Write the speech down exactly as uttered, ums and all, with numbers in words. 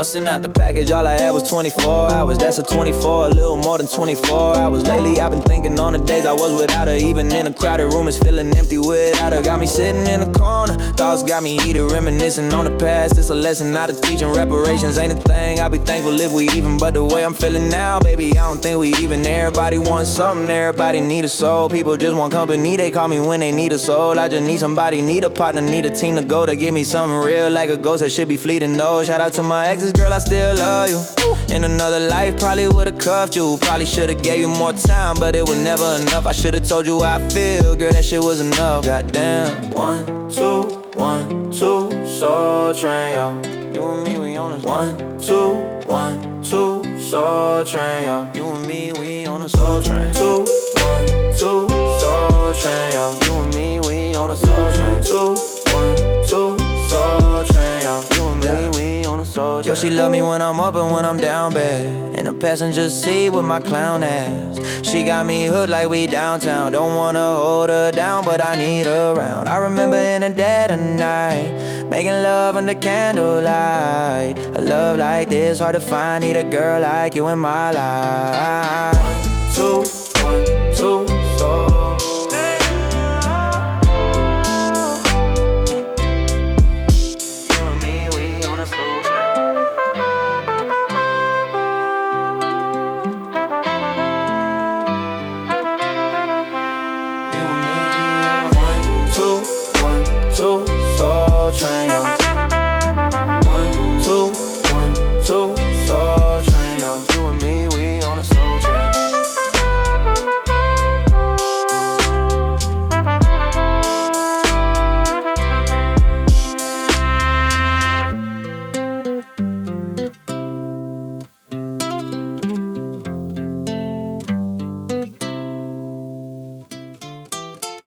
Busting out the package, all I had was twenty-four hours. That's a twenty-four, a little more than twenty-four hours. Lately I've been thinking on the days I was without her. Even in a crowded room, it's feeling empty without her. Got me sitting in a corner, thoughts got me heated, reminiscing on the past. It's a lesson out of teaching. Reparations ain't a thing, I'll be thankful if we even. But the way I'm feeling now, baby, I don't think we even. Everybody wants something, everybody need a soul. People just want company, they call me when they need a soul. I just need somebody, need a partner, need a team to go to give me something real, like a ghost that should be fleeting. No, shout out to my exes, girl, I still love you. In another life, probably would've cuffed you. Probably should've gave you more time, but it was never enough. I should've told you how I feel, girl, that shit was enough. Goddamn. One, two, one, two, Soul Train, yo. You and me, we on a one, two, one, two, Soul Train, yo. You and me, we on a Soul Train. Two, one, two, Soul Train, yo. You and me, we on a Soul Train. Two, one, two, Soul Train, yo. You and me, we on a Soul Train. Yo, she love me when I'm up and when I'm down bad. In the passenger seat with my clown ass. She got me hooked like we downtown. Don't wanna hold her down, but I need her around. I remember in the dead of night, making love under candlelight. A love like this, hard to find. Need a girl like you in my life. One, two, one, two, so. Soul Train.